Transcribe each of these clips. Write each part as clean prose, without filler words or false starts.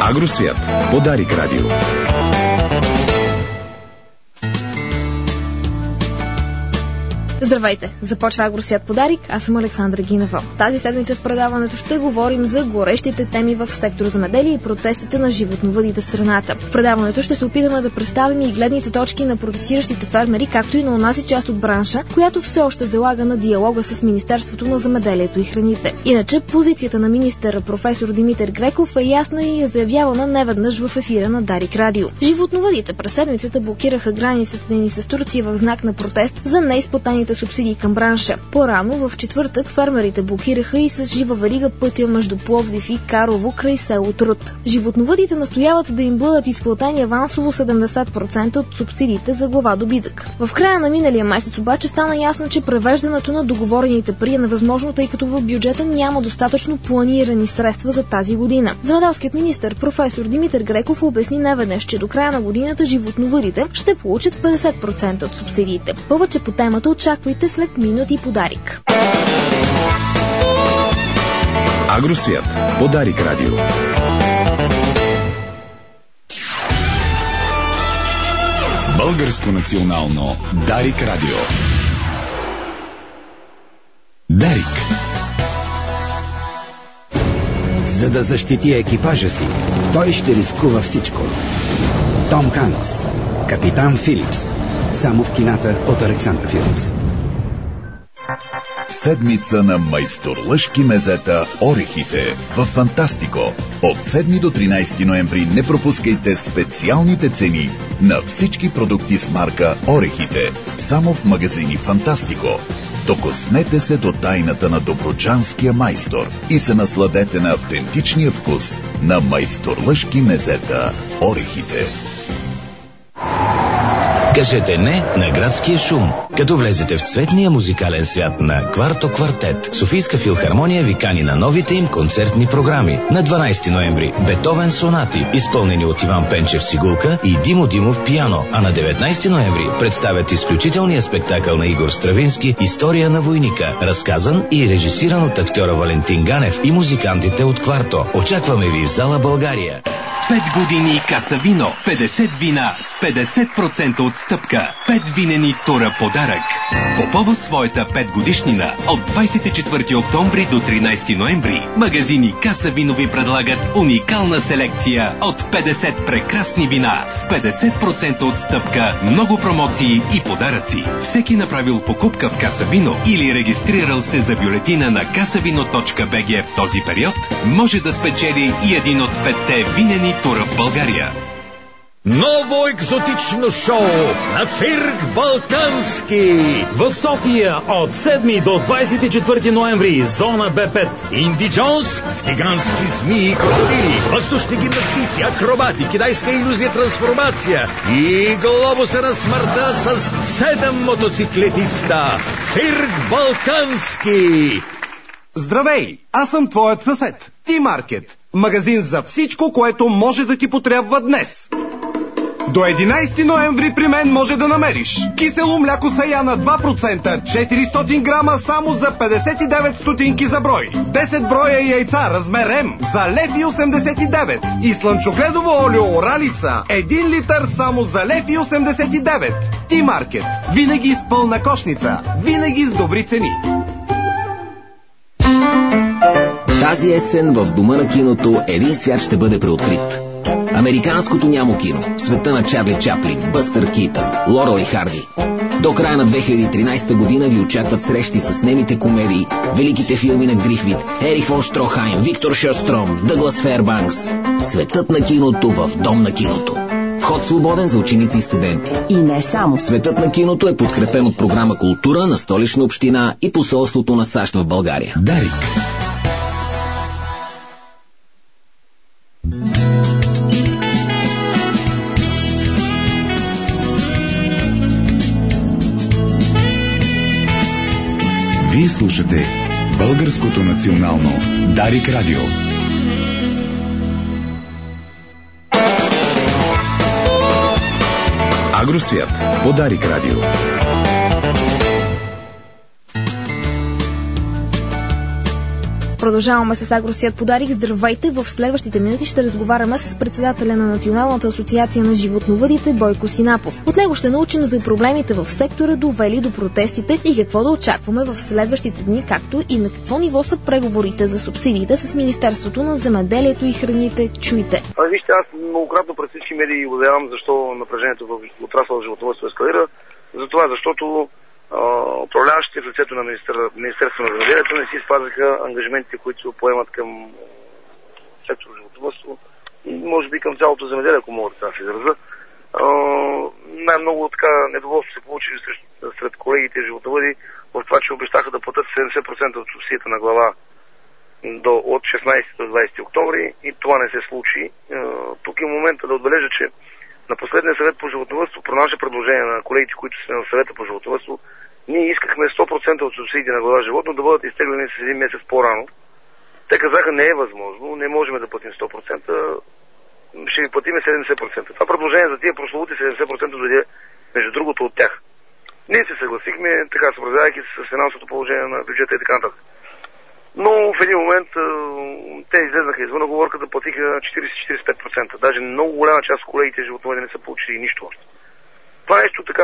Агросвят по Дарик Радио. Здравейте! Започва Агросвят по Дарик, аз съм Александра Гинева. Тази седмица в предаването ще говорим за горещите теми в сектор земеделие и протестите на животновъдите в страната. В предаването ще се опитаме да представим и гледните точки на протестиращите фермери, както и на онази част от бранша, която все още залага на диалога с Министерството на земеделието и храните. Иначе позицията на министър професор Димитър Греков е ясна и е заявявана неведнъж в ефира на Дарик Радио. Животновъдите през седмицата блокираха границата ни с Турция в знак на протест за неизплатените субсидии към бранша. По-рано в четвъртък фермерите блокираха и с жива верига пътя между Пловдив и Карлово край село Труд. Животновъдите настояват да им бъдат изплатени авансово 70% от субсидиите за глава добитък. В края на миналия месец обаче стана ясно, че превеждането на договорените пари е невъзможно, тъй като в бюджета няма достатъчно планирани средства за тази година. Земеделският министър професор Димитър Греков обясни неведнъж, че до края на годината животновъдите ще получат 50% от субсидиите. Повече по темата очаквайте след минути по Дарик. Агросвят по Дарик Радио. Българско национално Дарик Радио. Дарик. За да защити екипажа си, той ще рискува всичко. Том Ханкс, Капитан Филипс. Само в кината от Александър Филипс. Седмица на майсторлъшки мезета орехите в Фантастико. От 7 до 13 ноември не пропускайте специалните цени на всички продукти с марка Орехите. Само в магазини Фантастико. Докоснете се до тайната на добруджанския майстор и се насладете на автентичния вкус на майсторлъшки мезета орехите. Кажете не на градския шум, като влезете в цветния музикален свят на Кварто Квартет. Софийска филхармония ви кани на новите им концертни програми. На 12 ноември Бетовен сонати, изпълнени от Иван Пенчев цигулка и Димо Димов пиано. А на 19 ноември представят изключителния спектакъл на Игор Стравински «История на войника», разказан и режисиран от актьора Валентин Ганев и музикантите от Кварто. Очакваме ви в зала България. 5 години Каса Вино. 50 вина с 50% отстъпка. 5 винени тура подарък. По повод своята 5 годишнина от 24 октомври до 13 ноември магазини Каса Вино ви предлагат уникална селекция от 50 прекрасни вина с 50% отстъпка, много промоции и подаръци. Всеки направил покупка в Каса Вино или регистрирал се за бюлетина на kasavino.bg в този период може да спечели и един от 5-те винени тура в България. Ново екзотично шоу на цирк Балкански в София от 7 до 24 ноември. Зона Б5. Инди Джонс с гигантски змии и крокодили, въздушни гимнастици, акробати, китайска илюзия трансформация и глобуса на смъртта с 7 мотоциклетиста. Цирк Балкански. Здравей, аз съм твоят съсед, Ти-Маркет. Магазин за всичко, което може да ти потребва днес. До 11 ноември при мен може да намериш кисело мляко Саяна 2%, 400 грама само за 59 стотинки за брой. 10 броя яйца размер М за 1,89 лв. И слънчогледово олио Оралица 1 литър само за 1,89 лв. Ти-Маркет. Винаги с пълна кошница. Винаги с добри цени. Тази есен в Дома на киното един свят ще бъде преоткрит. Американското нямо кино, света на Чарли Чаплин, Бъстър Китън, Лорел и Харди. До края на 2013 година ви очакват срещи с немите комедии, великите филми на Грифит, Ерих фон Штрохайм, Виктор Шостром, Дъглас Фербанкс. Светът на киното в Дом на киното. Вход свободен за ученици и студенти. И не само. Светът на киното е подкрепен от програма Култура на Столична община и посолството на САЩ в България. Дарик. Вие слушате Българското национално Дарик Радио. Агросвят по Дарик Радио. Продължаваме с Агросвят подарик. Здравейте! В следващите минути ще разговаряме с председателя на Националната асоциация на животновъдите Бойко Синапов. От него ще научим за проблемите в сектора, довели до протестите и какво да очакваме в следващите дни, както и на какво ниво са преговорите за субсидиите с Министерството на земеделието и храните. Чуйте! Вижте, аз многократно пред всички медии обявявам защо напрежението в отрасъл животновъдство ескалира. Защото управляващите в лицето на Министерството на земеделието не си спазиха ангажиментите, които поемат към сектор животновъдство и може би към цялото земеделие, ако мога да се изразя. Най-много така недоволство се получи сред колегите животновъди в това, че обещаха да платят 70% от субсидията на глава от 16 до 20 октомври и това не се случи. Тук е момента да отбележа, че на последния съвет по животновъдство, про наше предложение на колегите, които са на съвета по животновъдство, ние искахме 100% от субсидии на глава животно да бъдат изтеглени с един месец по-рано. Те казаха, не е възможно, не можем да платим 100%, ще ви платим 70%. Това предложение за тия прословути 70% дойде, между другото, от тях. Ние се съгласихме, така съобразявайки се с финансовото положение на бюджета и така нататък. Но в един момент те излезнаха извън оговорката, платиха 40-45%. Даже много голяма част от колегите животновъди не са получили нищо още. Това нещо така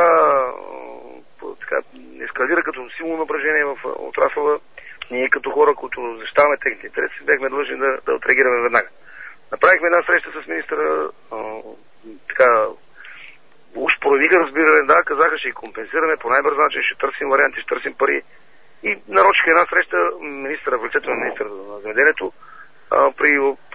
ескалира като силно напрежение в отрасъла. Ние като хора, които защитаваме техните интереси, бяхме длъжни да отреагираме веднага. Направихме една среща с министъра, уж проявиха разбиране, да, казаха, ще ги компенсираме по най-бърз начин, ще търсим варианти, ще търсим пари. И нарочиха една среща министъра, в лицето на министъра на земеделието, при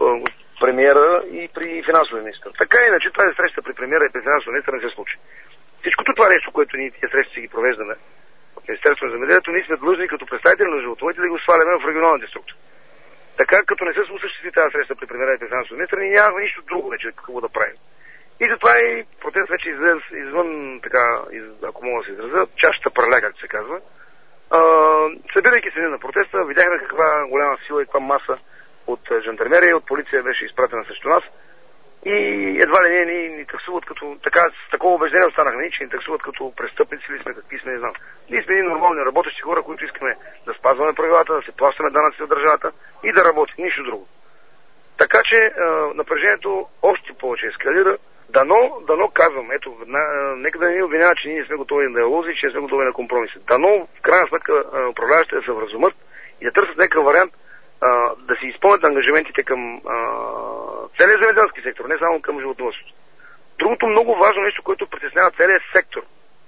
премиера и при финансовия министър. Така иначе тази среща при премиера и при финансовия министър не се случи. Всичкото това нещо, което ние тия срещи си ги провеждаме в Министерството на земеделието, ние сме длъжни като представители на животновъдите да го сваляме в регионалните структури. Така, като не се осъществи тази среща при премиера и при финансовия министър, ние нямаме нищо друго вече какво да правим. И затова и протест вече излезе извън, ако мога да се изразя, чашата парля, както се казва. Събирайки се на протеста, видяхме каква голяма сила и каква маса от жандармерия и от полиция беше изпратена срещу нас. И едва ли ни таксуват като, с такова убеждение останахме, че ни таксуват като престъпници ли сме, какви сме, не знам. Ние сме нормални работещи хора, които искаме да спазваме правилата, да се плащаме данъци от държавата и да работим, нищо друго. Така че напрежението още повече ескалира. Дано казвам, нека да не ни обвиняват, че ние сме готови на диалози, че не сме готови на компромиси. Дано, в крайна сметка, управляващите да се вразумат и да търсят някакъв вариант да си изпълнят ангажиментите към целия земеделски сектор, не само към животновъдството. Другото много важно нещо, което притеснява целият сектор.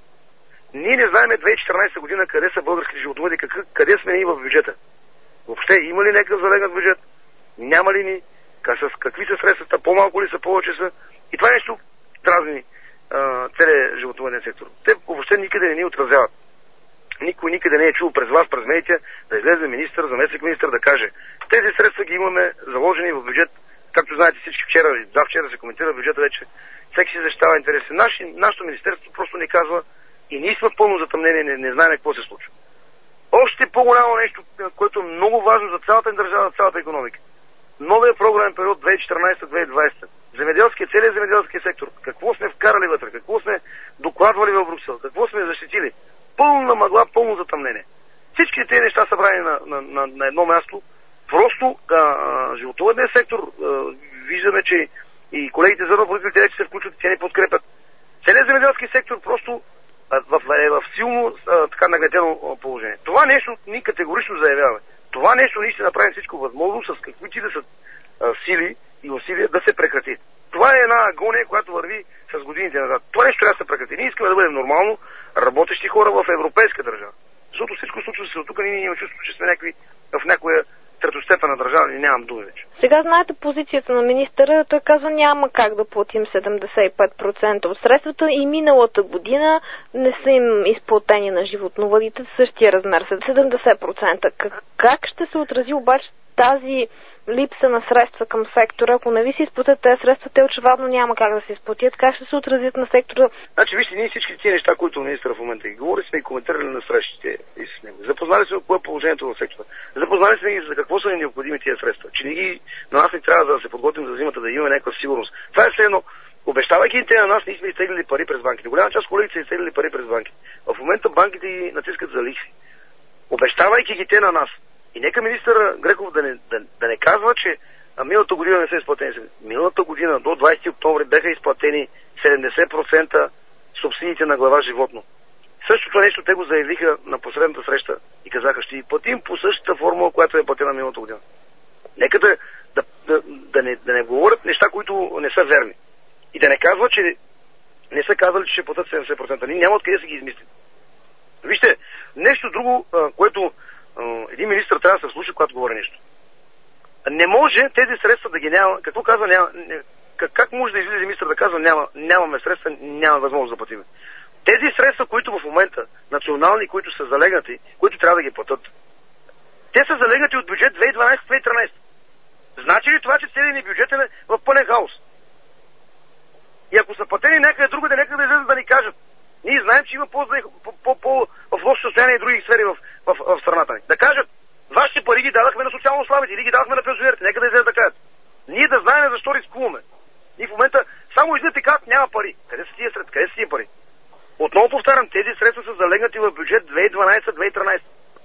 Ние не знаем 2014 година къде са българските животновъди, къде сме ние в бюджета. Въобще има ли някакъв залегнат бюджет? Няма ли ни? С какви са средствата? По-малко ли са, повече са? И това нещо дразни целият животновъден сектор. Те въобще никъде не ни отразяват. Никой никъде не е чул през вас, през медиите, да излезе министър, заместник министър да каже. Тези средства ги имаме заложени в бюджет. Както знаете всички завчера се коментира бюджета вече. Всеки си защитава интереси. Нашето министерство просто ни казва и ние сме пълно затъмнение, не знаем какво се случва. Още по-голямо нещо, което е много важно за цялата държава, за цялата икономика. Новия програмен период 2014-2020. Целият земеделски сектор. Какво сме вкарали вътре? Какво сме докладвали в Брюксел? Какво сме защитили? Пълна мъгла, пълно затъмнение. Всички тези неща са правени на едно място. Просто животновъдният сектор, виждаме, че и колегите зърнопроизводители вече се включват, те ни подкрепят. Целият земеделски сектор просто е в силно нагнетено положение. Това нещо ние категорично заявяваме. Това нещо ние ще направим всичко възможно, с каквито да са сили и усилия да се прекрати. Това е една агония, която върви с годините назад. Това нещо трябва да се прекрати. Ние искаме да бъдем нормално работещи хора в европейска държава. Защото всичко случва се от тук, ние имаме чувство, че сме в някоя третостепенна държава и нямам думи вече. Сега знаете позицията на министъра, той казва няма как да платим 75% от средствата и миналата година не са им изплатени на животновъдите в същия размер, 70%. Как ще се отрази обаче тази липса на средства към сектора? Ако не ви се изплатят тези средства, те очевидно няма как да се изплатят. Как ще се отразят на сектора? Значи, вижте, ние всички тези неща, които министър в момента ги говори, сме и коментирали на срещите и с него. Запознали сме кое е положението в сектора. Запознали сме и за какво са необходими тези средства. Че на нас не трябва да се подготвим за зимата, да имаме някаква сигурност. Това е все едно. Обещавайки те на нас, ние сме изтеглили пари през банките. Голяма част колегите са изтеглили пари през банките. В момента банките ги натискат за лихви. Обещавайки ги те на нас, И нека министър Греков да не казва, че миналата година не са изплатени. Миналата година до 20 октомври бяха изплатени 70% субсидиите на глава животно. Същото нещо те го заявиха на последната среща и казаха, ще ги платим по същата формула, която е платена миналата година. Нека да не говорят неща, които не са верни. И да не казват, че не са казали, че ще платят 70%. Ние няма откъде да си ги измислим. Вижте, нещо друго, което един министър трябва да се слуша, когато говори нещо. Не може тези средства да ги няма. Какво казва няма? Как може да излезе министър да казва нямаме средства, няма възможност да платим? Тези средства, които в момента, национални, които са залегнати, които трябва да ги платят, те са залегнати от бюджет 2012-2013. Значи ли това, че целият ни бюджет е в пълен хаос? И ако са платени някъде другаде, нека да излезат да ни кажат. Ние знаем, че има в лошо състояние и други сфери в страната ни. Да кажат, вашите пари ги дадахме на социално слабите или ги дадахме на пенсионерите. Нека да излезат да кажат. Ние да знаем защо рискуваме. И в момента само излизат и казват, няма пари. Къде са тия средства? Къде са тия пари? Отново повтарям, тези средства са залегнати в бюджет 2012-2013.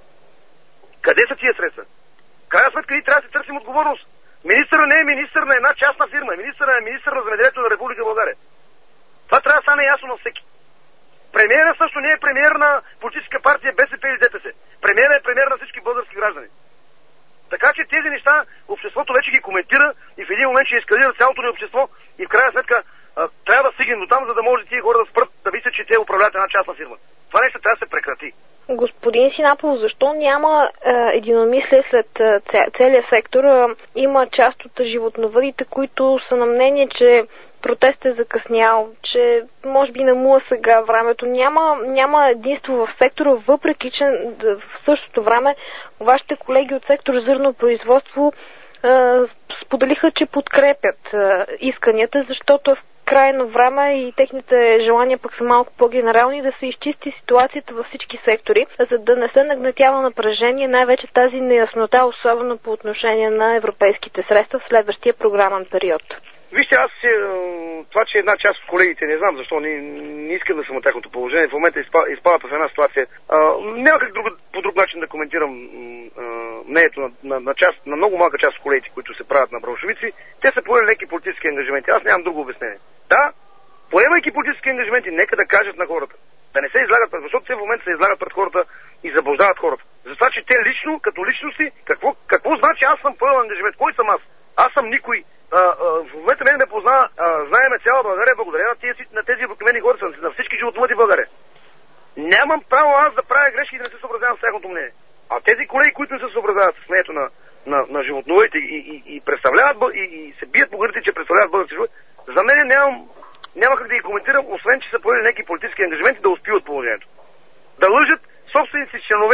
Къде са тия средства? Крайна сметка ние трябва да си търсим отговорност. Министъра не е министър на една частна фирма. Министъра е министър на земеделието на Република България. Това трябва да стане ясно на всеки. Премиера също не е премиер на политическа партия БСП или ДПС. Премиера е премиер на всички български граждани. Така че тези неща обществото вече ги коментира и в един момент ще ескалира цялото ни общество и в крайна сметка трябва да стигнем до там, за да може тия хора да спрат да мислят, че те управляват една частна фирма. Това нещо трябва да се прекрати. Господин Синапов, защо няма единомислие след целия сектор? Има част от животновъдите, които са на мнение, че протестът е закъснял, че може би не му е сега времето. Няма единство в сектора, въпреки че в същото време вашите колеги от сектор зърнопроизводство споделиха, че подкрепят исканията, защото в крайно време и техните желания пък са малко по-генерални да се изчисти ситуацията във всички сектори, за да не се нагнетява напрежение, най-вече тази неяснота, особено по отношение на европейските средства в следващия програмен период. Вижте, аз това, че една част от колегите, не знам защо, не искам да съм от тяхното положение, в момента изпадат в една ситуация. Няма как по друг начин да коментирам мнението на много малка част от колегите, които се правят на браншовици. Те са поели леки политически ангажименти. Аз нямам друго обяснение. Да, поемайки политически ангажименти, нека да кажат на хората. Да не се излагат пред, защото те в момента се излагат пред хората и заблуждават хората. Затова, че те лично, като личности, какво значи аз съм поел ангажимент? Кой съм аз? Аз съм никой. В момента мен ме познава, знаеме цяла България, благодаря на тези обикновени хора, на всички животновъди в България. Нямам право аз да правя грешки и да не се съобразявам с тяхното мнение. А тези колеги, които не се съобразяват с мнението на животновъдите и представляват и се бият по гърдите, че представляват български живот, за мен няма как да ги коментирам, освен че са поели някакви политически ангажименти да успиват положението. Да лъжат собственици членове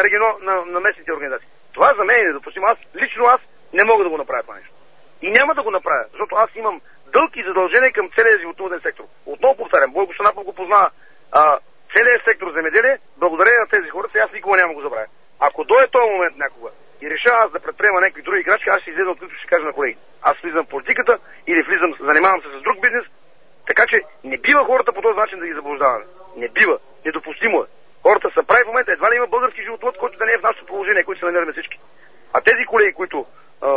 на местните организации. Това за мен е недопустимо. Лично аз не мога да го направя това нещо. И няма да го направя, защото аз имам дълг и задължение към целия животновъден сектор. Отново повтарям, Бойко Санапов го познава целият сектор земеделие, благодарение на тези хора, аз никога няма го забравя. Ако дойде този момент някога и решава аз да предприема някакви други крачки, аз ще излеза от които ще кажа на колеги. Аз влизам в политиката или занимавам се с друг бизнес, така че не бива хората по този начин да ги заблуждаваме. Не бива. Недопустимо е. Хората са прави в момента, едва ли има български животновъд, който да не е в нашето положение, който се намираме всички. А тези колеги, които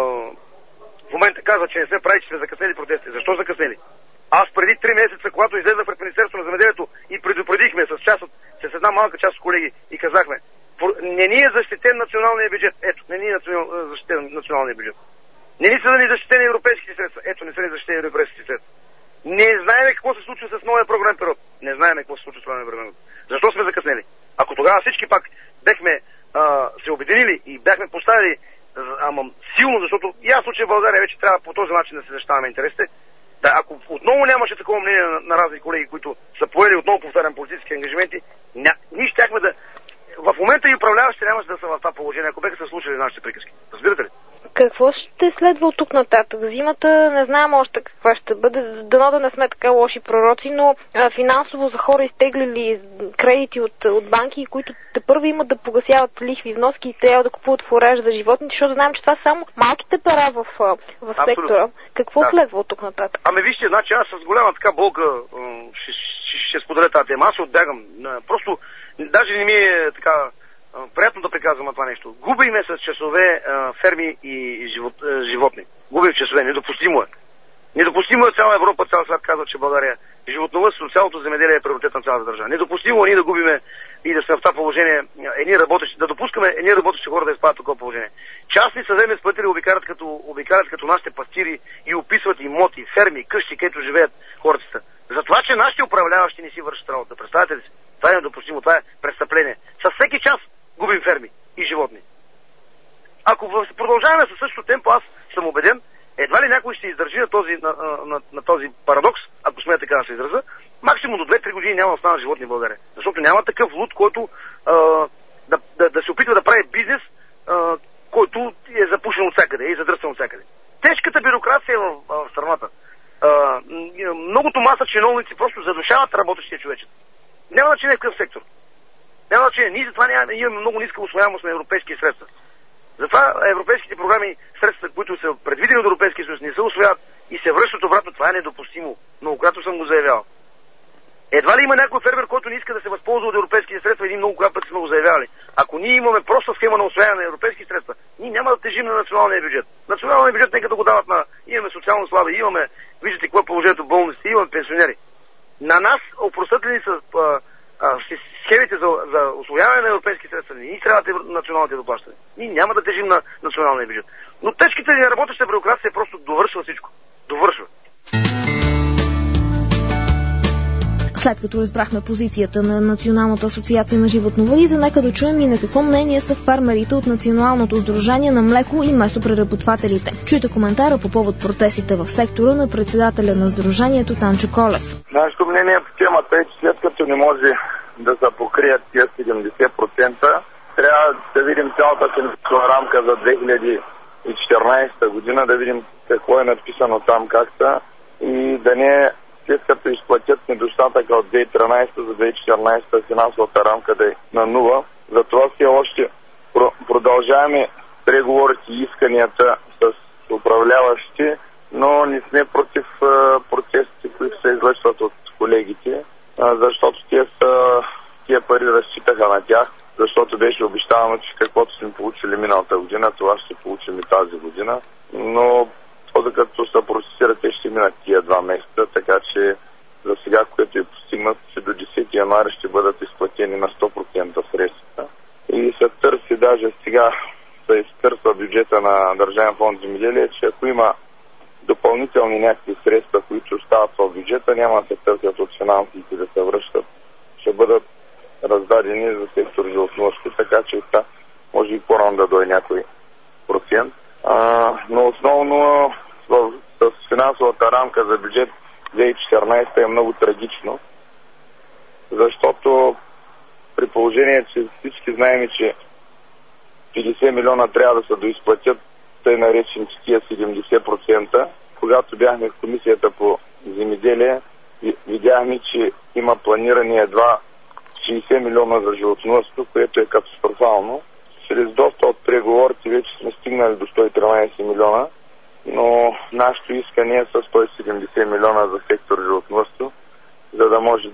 в момента казват, че не сме прави, че сме закъснели протести. Защо закъснели? Аз преди 3 месеца, когато излезнах пред Министерството на земеделието и предупредихме с една малка част от колеги и казахме, не ни е защитен националния бюджет. Ето, не ни е защитен националния бюджет. Не ни са да ни защитени европейските средства. Ето, не са ни защитени европейските средства. Не знаем какво се случва с новия програмен период. Не знаем какво се случва с новия програмен период. Защо сме закъснели? Ако тогава всички пак бехме се обединили и бяхме поставили силно, защото ясно, че в България вече трябва по този начин да се защитаваме интересите. Да, ако отново нямаше такова мнение на разни колеги, които са поели, отново повтарям, политически ангажименти, ние щяхме да... В момента и управляващите нямаше да са в това положение, ако беха се слушали нашите приказки. Разбирате ли? Какво ще следва от тук нататък? Зимата не знам още каква ще бъде. Дано да не сме така лоши пророци, но финансово за хора изтеглили кредити от банки, които тепърво имат да погасяват лихви, вноски и трябва да купуват фураж за животните, защото знаем, че това са само малките пера в сектора. Какво следва от тук нататък? Вижте, значи аз с голяма така болка ще споделя тази тема. Аз отбягам. Просто даже не ми е така приятно да приказвам това нещо. Губиме с часове ферми и животни. Губим часове. Недопустимо е. Недопустимо е цяла Европа, цял свят казва, че България животновъдството, цялото земеделие е приоритет на цялата държава. Недопустимо е ние да губиме и да сме в това положение, да допускаме едни работещи хора да изпадат в такова положение. Частни съдебни изпълнители обикалят като нашите пастири и описват имоти, ферми, къщи, където живеят хората. За това, че нашите управляващи не си вършат работа. Представете ли си? Това е недопустимо, това е престъпление. С всеки час губим ферми и животни. Ако продължаваме със същото темпо, аз съм убеден, едва ли някой ще издържи на този парадокс, ако сме така да се израза, максимум до 2-3 години няма да останат животни в България. Защото няма такъв луд, който да се опитва да прави бизнес, който е запушен от всякъде и задръстен от всякъде. Тежката бюрокрация в страната. Многото маса чиновници просто задушават работещия човечет. Няма значение в какъв сектор. Няма значение. Ние затова имаме много ниска усвояемост на европейски средства. Затова европейските програми, средства, които са предвидени от Европейския съюз, не се усвояват и се връщат обратно. Това е недопустимо. Многократно съм го заявявал. Едва ли има някой фермер, който не иска да се възползва от европейските средства, и многократно пъти сме го заявявали. Ако ние имаме проста схема на усвояване на европейски средства, ние няма да тежим на националния бюджет. Националния бюджет нека да го дават имаме социално слаби, имаме, виждате какво е положението в болниците, имаме пенсионери. На нас опростътени са схемите за усвояване на европейски средства. Ние трябват националните доплащания. Ние няма да тежим на националния бюджет. Но тежките ни работеща бюрокрация просто довършва всичко. Довършва. След като разбрахме позицията на Националната асоциация на животновъдите, нека да чуем и на какво мнение са фермерите от Националното сдружение на млеко и месопреработвателите. Чуйте коментара по повод протестите в сектора на председателя на сдружението Танчо Колев. Нашето мнение по темата е, че след като не може да се покрият тия 70%, трябва да видим цялата финансова рамка за 2014 година, да видим какво е написано там, как са, и да не след като изплатят недостатъка от 2013 за 2014 финансовата рамка да е на нула. Затова все още продължаваме преговорите и исканията с управляващите, но не сме против процесите, които се излъчват от колегите, защото тия пари разчитаха на тях, защото беше обещавано, че каквото сме получили миналата година, това ще получим и тази година. Но докато се процесират, те ще минат тия 2 месеца, така че за сега, което е постигнат, че до 10 януари ще бъдат изплатени на 100% средствата. И се търси, даже сега се изтърсва бюджета на Държавен фонд земеделие, че ако има допълнителни някакви средства, които остават в бюджета, няма да се търсят от финансите да се връщат. Ще бъдат раздадени за сектор животновъдство, така че може и по-рано да дойде някой процент. Но основно с финансовата рамка за бюджет 2014 е много трагично, защото при положение, че всички знаем, че 50 милиона трябва да се доизплатят, тъй наречени тия 70%, когато бяхме в комисията по земеделие, видяхме, че има планиране едва 60 милиона за животновъдство, което е катастрофално. Чрез доста от преговорите вече сме стигнали до 113 милиона, но нашето искане е с 170 милиона за сектор животновъдство, за да може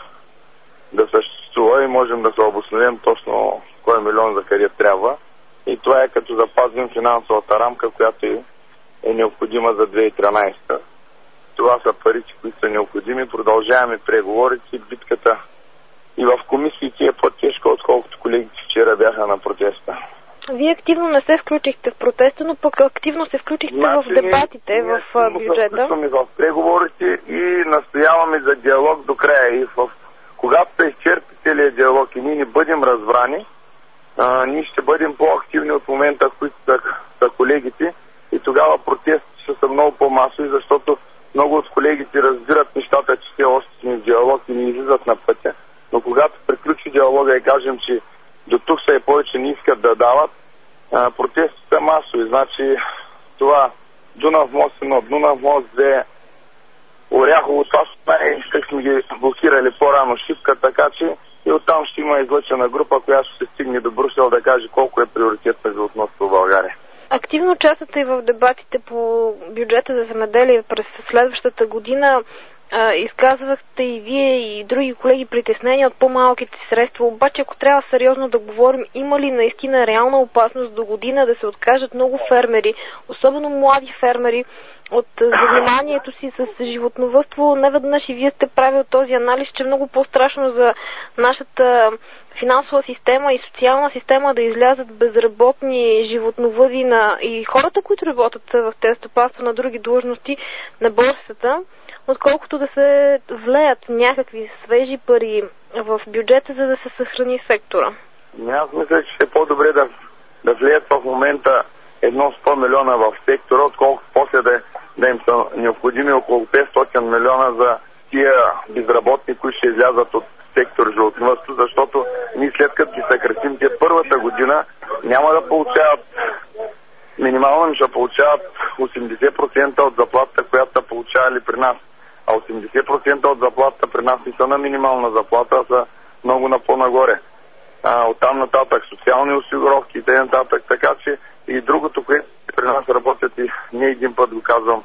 да съществува и можем да се обосновем точно кой милион за къде трябва. И това е като запазим финансовата рамка, която е необходима за 2013. Това са парите, които са необходими. Продължаваме преговорите, битката и в комисиите е по-тежка, отколкото колегите вчера бяха на протеста. Вие активно не се включихте в протеста, но пък активно се включихте в дебатите, в бюджета. Ние включваме в преговорите и настояваме за диалог до края. И когато се изчерпи целият диалог и ние не бъдем разбрани, ние ще бъдем по-активни от момента, в които са колегите, и тогава протестите ще са много по-масови, защото много от колегите разбират нещата, че все още сме в диалог и не излизат на пътя. Но когато приключи диалога и кажем, че до тук са и повече не искат да дават, протестите са масови. Значи това Дунав мост 1, Дунав мост 2, Оряхово, това как сме ги блокирали по-рано Шипка, така че и оттам ще има излъчена група, която ще стигне до Брюксел да каже колко е приоритет на животновъдството в България. Активно участвате и в дебатите по бюджета за земеделие през следващата година. изказвахте и вие и други колеги притеснения от по-малките средства, обаче ако трябва сериозно да говорим, има ли наистина реална опасност до година да се откажат много фермери, особено млади фермери, от заниманието си с животновъдство? Неведнъж и вие сте правил този анализ, че е много по-страшно за нашата финансова система и социална система да излязат безработни животновъди и хората, които работят в тези стопанства на други длъжности на борсата, отколкото да се влеят някакви свежи пари в бюджета, за да се съхрани сектора. Аз мисля, че е по-добре да влеят в момента 100 милиона в сектора, отколкото после да им са необходими около 500 милиона за тия безработни, които ще излязат от сектор животновъдство, защото ние след като ги съкратим те първата година, няма да получават минимално, ще получават 80% от заплатата, която са получавали при нас. А 80% от заплатата при нас не са на минимална заплата, а са много на по-нагоре. Оттам нататък социални осигуровки и т.н. Така че и другото, което при нас работят, и не един път го казвам,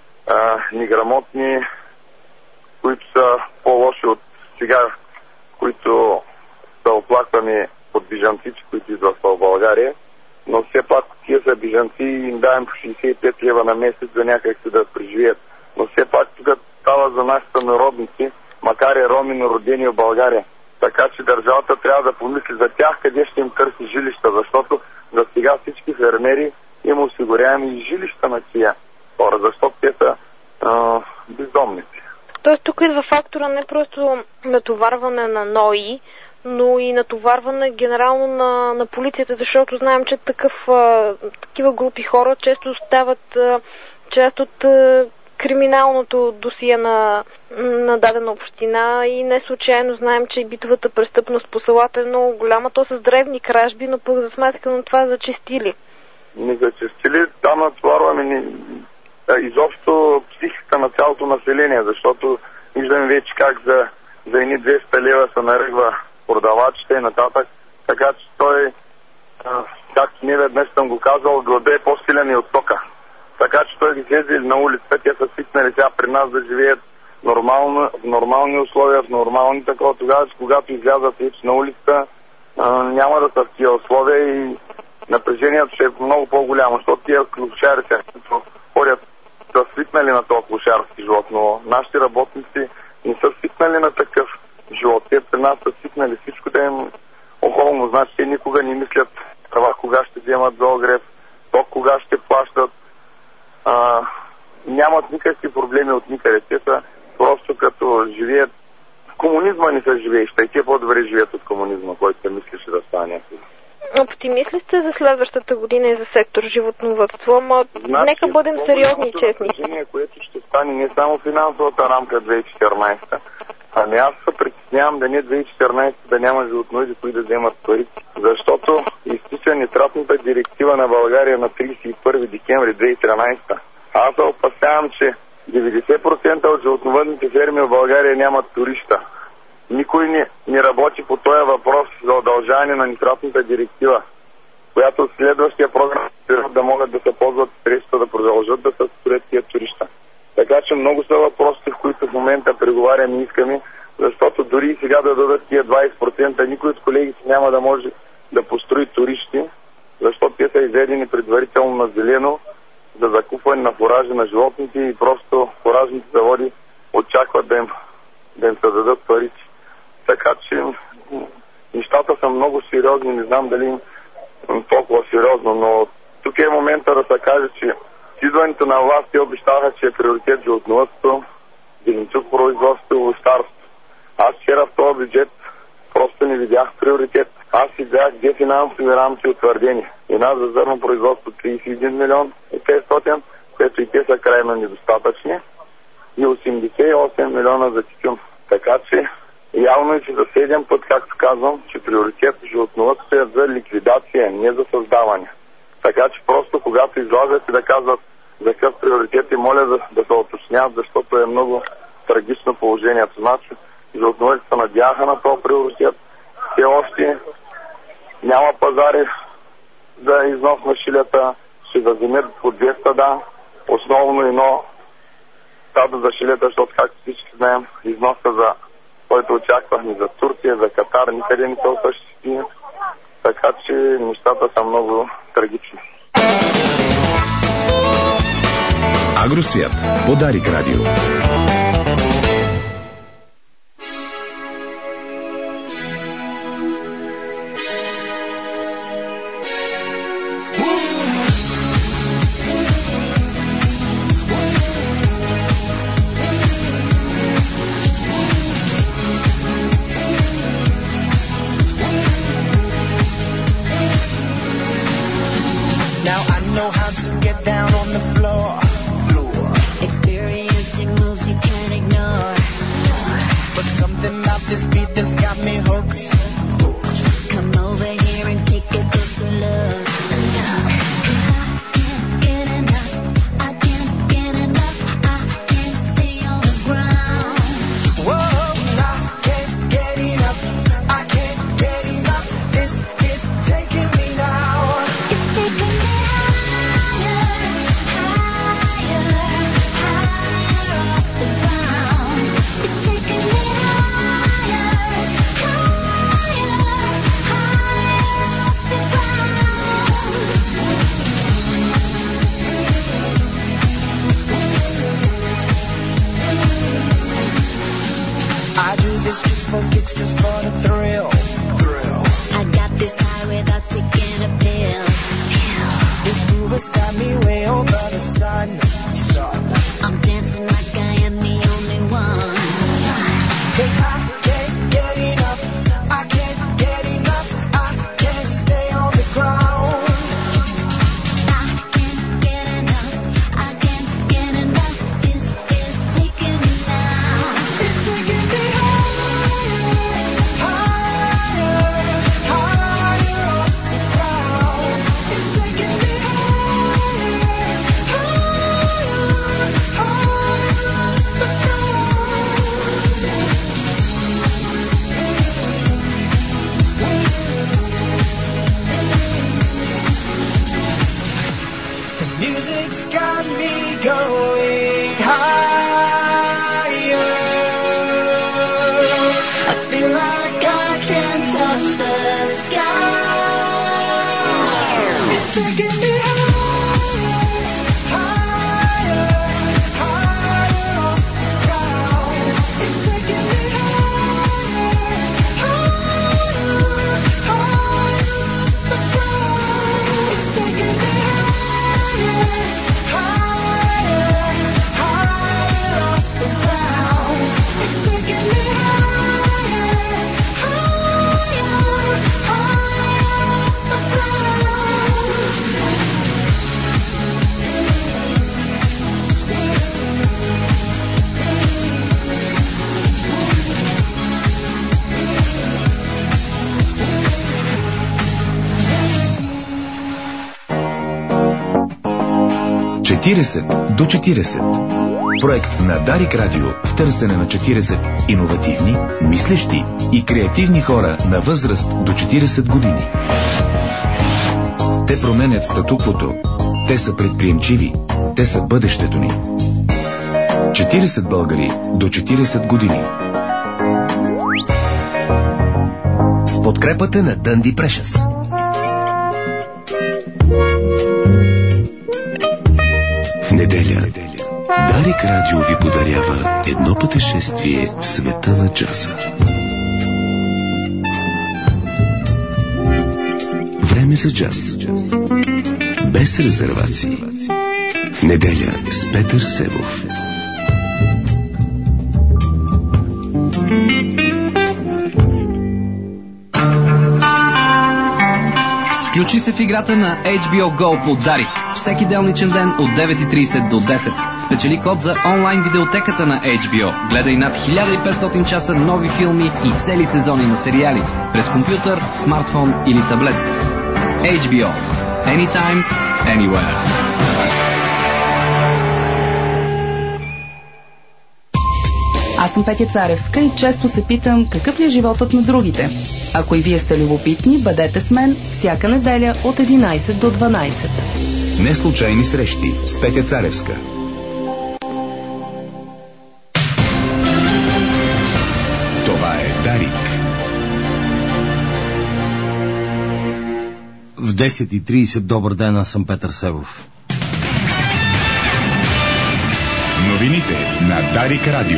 неграмотни, които са по-лоши от сега, които са оплаквани от бежанци, които идват в България, но все пак тия са бежанци и им давам по 65 лева на месец за някак си да преживеят. Но все пак тук става за нашите народници, макар и роми, но родени в България. Така че държавата трябва да помисли за тях, къде ще им търси жилища, защото за сега всички фермери им осигуряваме и жилища на тия хора, защото те са бездомници. Тоест тук идва фактора не просто натоварване на НОИ, но и натоварване генерално на полицията, защото знаем, че такива групи хора често стават част от криминалното досие на дадена община и не случайно знаем, че и битовата престъпност по селата е много голяма. То с древни кражби, но пък за сметка на това зачестили. Не зачестили, там натоварваме изобщо психиката на цялото население, защото виждаме вече как за едни 200 лева се наръгва продавачите и нататък, така че той, както ние веднъж съм го казал, глада е по-силен и от тока. Така че той ги излезе на улицата, те са свикнали сега при нас да живеят в нормални условия, в нормални такова. Тогава, когато излязат вече на улицата, няма да са в тия условия и напрежението ще е много по-голямо, защото тия клошари, които ходят, са свикнали на този клошарски живот, но нашите работници не са свикнали на такъв живот. Те при нас са свикнали всичко да им околно. Значи те никога не мислят това кога ще вземат за огрев, то кога ще плащат. Нямат никакви проблеми от никъде. Те са просто като живеят. В комунизма не са живееща и те по-добре живеят от комунизма, който се мислеше да стане. Оптимист ли сте за следващата година и за сектор животновъдство? Нека бъдем сериозни и честни. Което ще стане не само финансовата рамка 2014, ами аз се притеснявам да не 2014 да няма животновъди, които да вземат пари, защото изтича нитратната директива на България на 31 декември 2013. Аз се опасявам, че 90% от животновъдните ферми в България нямат туриста. Никой не работи по този въпрос за удължаване на нитратната директива, която в следващия програмен период да могат да се ползват средства да продължат да се строят тия туриста. Така че много са въпросите, в които в момента преговаряме и искаме, защото дори и сега да дадат тия 20%, никой от колегите няма да може да построи туристи, защото те са изведени предварително на зелено за закупване на фуражи на животните и просто фуражните заводи очакват да им се дадат парите. Така че нещата са много сериозни, не знам дали толкова сериозно, но тук е момента да се каже, че с идването на власт те обещаха, че е приоритет животновъдство, зеленчук производство и овощарство. Аз вчера в този бюджет просто не видях приоритет. Аз видях две финансови рамки утвърдени. Една за зърно производство 31 милион и 500, което и те са крайно недостатъчни, и 88 милиона за тютюн. Така че явно и че за 7 път, както казвам, че приоритет животновъдство е за ликвидация, не за създаване. Така че просто когато излязат и да казват за какъв приоритет и моля да се уточняват, защото е много трагично положението. Значи животновъдите се надяха на този приоритет. Все още няма пазари за износ на шилята, ще да вземат по 200, да, основно едно стадо за шилета, защото, както всички знаем, износа, за който очаквахме за Турция, за Катар, никъде не се осъществи. Така че нещата са много трагични. Агросвят. Подарик радио. До 40. Проект на Дарик Радио в търсене на 40 иновативни, мислещи и креативни хора на възраст до 40 години. Те променят статуквото. Те са предприемчиви. Те са бъдещето ни. 40 българи до 40 години. С подкрепата на Дънди Прешъс. Неделя. Дарик Радио ви подарява едно пътешествие в света на джаза. Време за джаз. Без резервации. В неделя с Петър Себов. Включи се в играта на HBO Go по Дарик. Всеки делничен ден от 9:30 до 10. Спечели код за онлайн видеотеката на HBO. Гледай над 1500 часа нови филми и цели сезони на сериали. През компютър, смартфон или таблет. HBO. Anytime, anywhere. Аз съм Петя Царевска и често се питам какъв ли е животът на другите. Ако и вие сте любопитни, бъдете с мен всяка неделя от 11 до 12. Неслучайни срещи с Петя Царевска. 10:30. Добър ден, аз съм Петър Себов. Новините на Дарик Радио.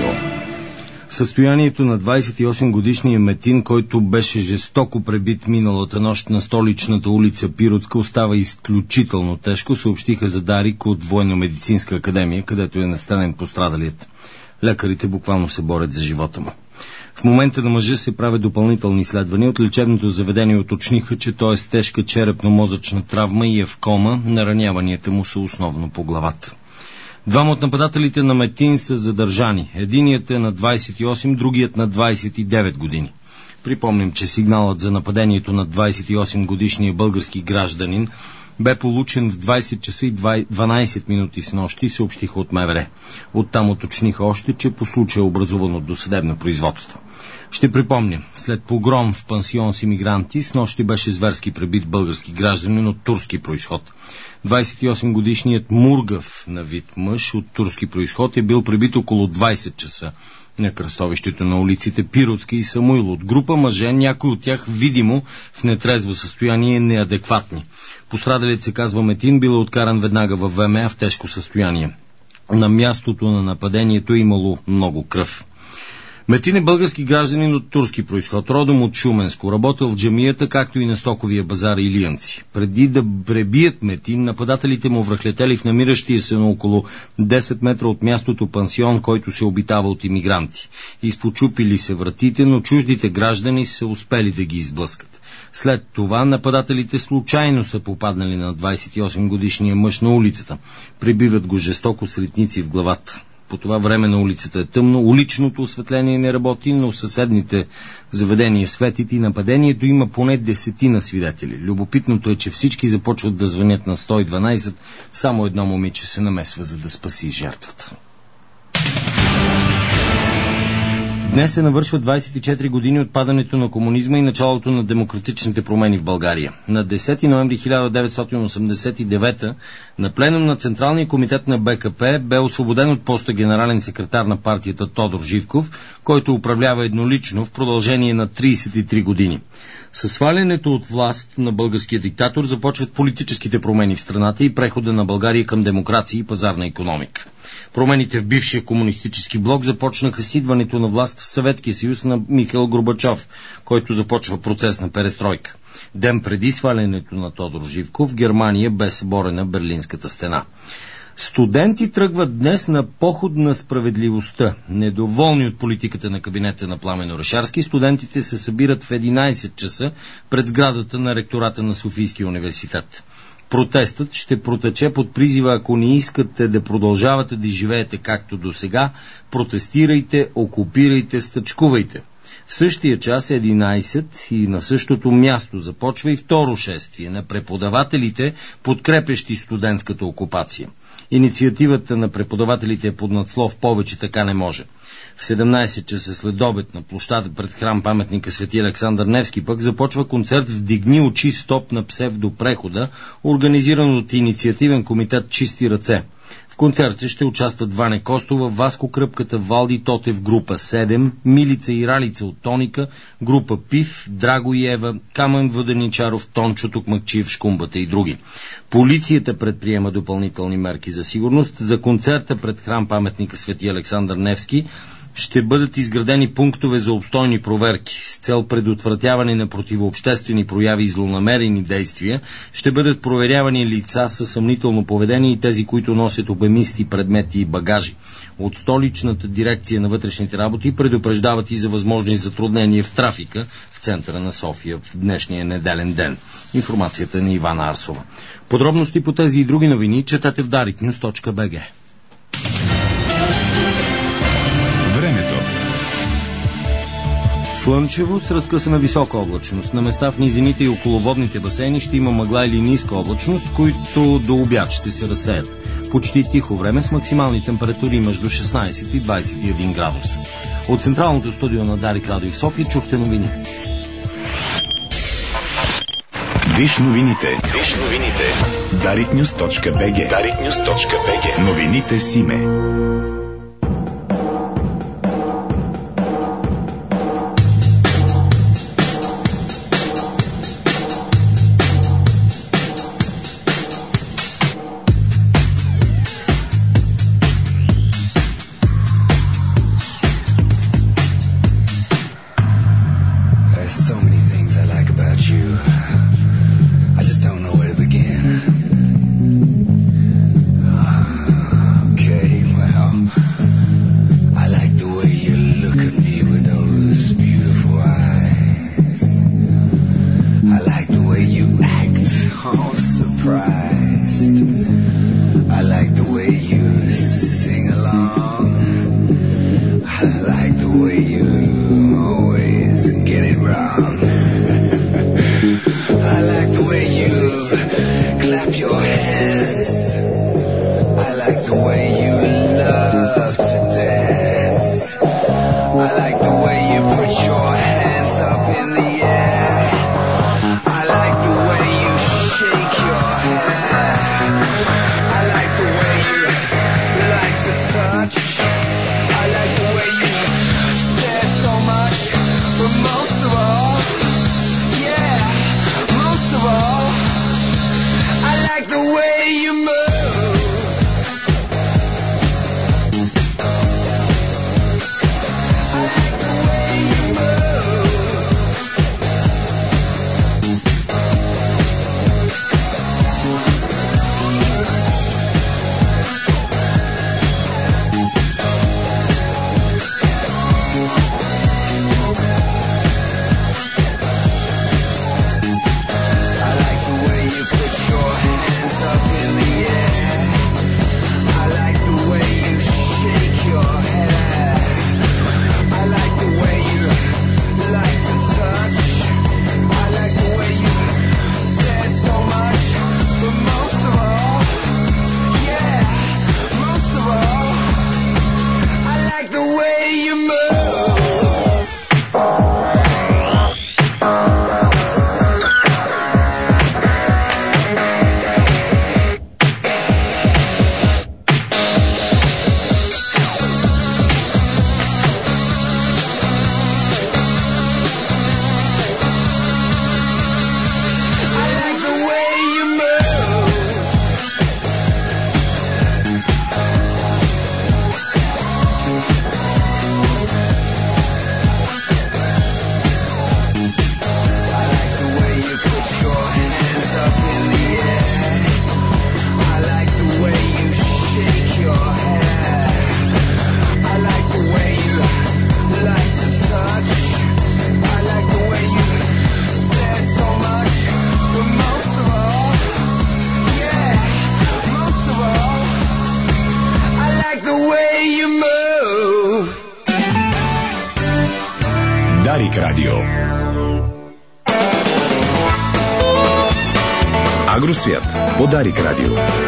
Състоянието на 28-годишния Метин, който беше жестоко пребит миналата нощ на столичната улица Пиротска, остава изключително тежко, съобщиха за Дарик от Военно-медицинска академия, където е настанен пострадалият. Лекарите буквално се борят за живота му. В момента на мъжа се правят допълнителни изследвания. От лечебното заведение уточниха, че той е с тежка черепно-мозъчна травма и е в кома. Нараняванията му са основно по главата. Двама от нападателите на Метин са задържани. Единият е на 28, другият на 29 години. Припомним, че сигналът за нападението на 28-годишния български гражданин бе получен в 20 часа и 12 минути с нощи, съобщиха от МВР. Оттам уточниха още, че по случая е образувано досъдебно производство. Ще припомня, след погром в пансион с имигранти, с нощи беше зверски пребит български гражданин от турски произход. 28-годишният Мургав на вид мъж от турски произход е бил пребит около 20 часа на кръстовището на улиците Пиротска и Самуил от група мъже, някои от тях видимо в нетрезво състояние, неадекватни. Пострадалият се казва Метин, бил откаран веднага във ВМА в тежко състояние. На мястото на нападението е имало много кръв. Метин е български гражданин от турски произход, родом от Шуменско, работил в джамията, както и на стоковия базар Илиянци. Преди да пребият Метин, нападателите му връхлетели в намиращия се на около 10 метра от мястото пансион, който се обитава от имигранти. Изпочупили се вратите, но чуждите граждани са успели да ги изблъскат. След това нападателите случайно са попаднали на 28-годишния мъж на улицата. Пребиват го жестоко с ритници в главата. По това време на улицата е тъмно, уличното осветление не работи, но в съседните заведения светят и нападението има поне 10 свидетели. Любопитното е, че всички започват да звънят на 112, само едно момиче се намесва, за да спаси жертвата. Днес се навършва 24 години от падането на комунизма и началото на демократичните промени в България. На 10 ноември 1989 на пленум на Централния комитет на БКП бе освободен от поста генерален секретар на партията Тодор Живков, който управлява еднолично в продължение на 33 години. Със свалянето от власт на българския диктатор започват политическите промени в страната и прехода на България към демокрация и пазарна икономика. Промените в бившия комунистически блок започнаха с идването на власт в Съветския съюз на Михаил Горбачов, който започва процес на перестройка. Ден преди свалянето на Тодор Живков, в Германия бе съборена Берлинската стена. Студенти тръгват днес на поход на справедливостта. Недоволни от политиката на кабинета на Пламен Орешарски, студентите се събират в 11 часа пред сградата на ректората на Софийския университет. Протестът ще протече под призива: ако не искате да продължавате да живеете както до сега, протестирайте, окупирайте, стачкувайте. В същия час 11 и на същото място започва и второ шествие на преподавателите, подкрепящи студентската окупация. Инициативата на преподавателите е под надслов "Повече така не може". В 17 часа след обед на площада пред храм паметника Свети Александър Невски пък започва концерт "Вдигни очи, стоп" на псевдопрехода, организиран от инициативен комитет "Чисти ръце". В концерта ще участват Ваня Костова, Васко Кръпката, Валди Тотев, група 7, Милица и Ралица от Тоника, група Пив, Драго и Ева, Камен Въденичаров, Тончо Токмакчиев, Шкумбата и други. Полицията предприема допълнителни мерки за сигурност. За концерта пред храм паметника Свети Александър Невски ще бъдат изградени пунктове за обстойни проверки. С цел предотвратяване на противообществени прояви и злонамерени действия ще бъдат проверявани лица със съмнително поведение и тези, които носят обемисти предмети и багажи. От столичната дирекция на вътрешните работи предупреждават и за възможни затруднения в трафика в центъра на София в днешния неделен ден. Информацията е на Ивана Арсова. Подробности по тези и други новини четете в dariknews.bg. Слънчево с разкъсана висока облачност. На места в низините и околоводните басейни ще има мъгла или ниска облачност, които до обяд ще се разсеят. Почти тихо време с максимални температури между 16 и 21 градуса. От централното студио на Дарик Радио в София чухте новини. Виж новините. dariknews.bg. Новините с име. way you always get it wrong. I like the way you clap your hands. I like the way you love to dance. I like the way you put your hands up in the air. I like the way you shake your hair. I like the way you like to touch. I like the way you stare so much. But most of all, yeah, most of all, I like the way you move. Дарик радио. Агросвят по Дарик радио.